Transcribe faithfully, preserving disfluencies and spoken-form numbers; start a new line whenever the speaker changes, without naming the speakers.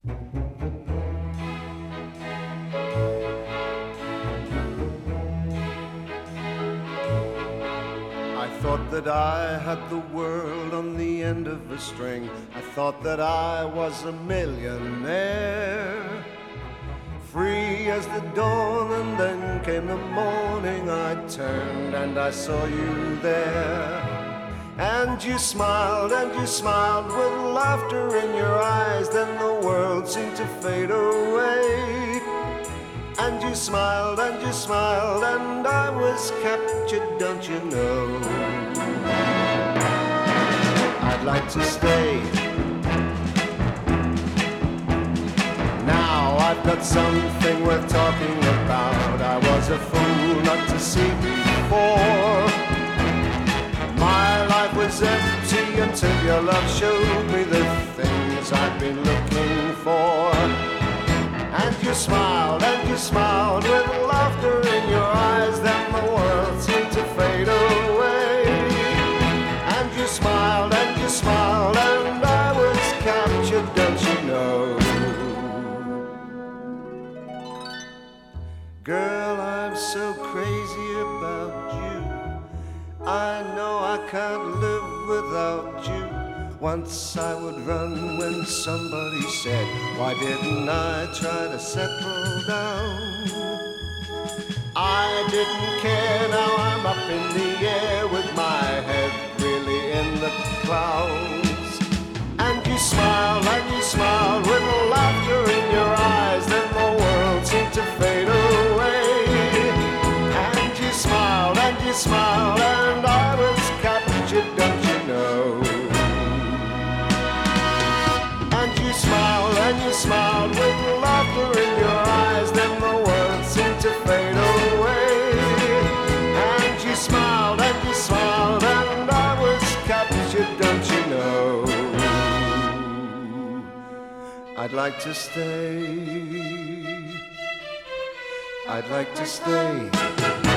I thought that I had the world on the end of a string. I thought that I was a millionaire, free as the dawn, and then came the morning. I turned and I saw you there, and you smiled and you smiled with laughter in your eyes. Then the world seemed to fade away, and you smiled and you smiled, and I was captured, don't you know? I'd like to stay. Now I've got something worth talking about. I was a fool not to see before. My life was empty until your love showed me the things I've been looking for. And you smiled and you smiled with laughter in your eyes. Then the world seemed to fade away, and you smiled and you smiled, and I was captured, don't you know? Girl, I'm so crazy about you. I know I can't live without you. Once I would run when somebody said, why didn't I try to settle down? I didn't care, now I'm up in the air with my head really in the clouds. And you smiled and you smiled with laughter in your eyes. Then the world seemed to fade away, and you smiled and you smiled, and I was captured, don't you know? And you smiled and you smiled with laughter in your eyes. Then the world seemed to fade away, and you smiled and you smiled, and I was captured, don't you know? I'd like to stay, I'd like to stay.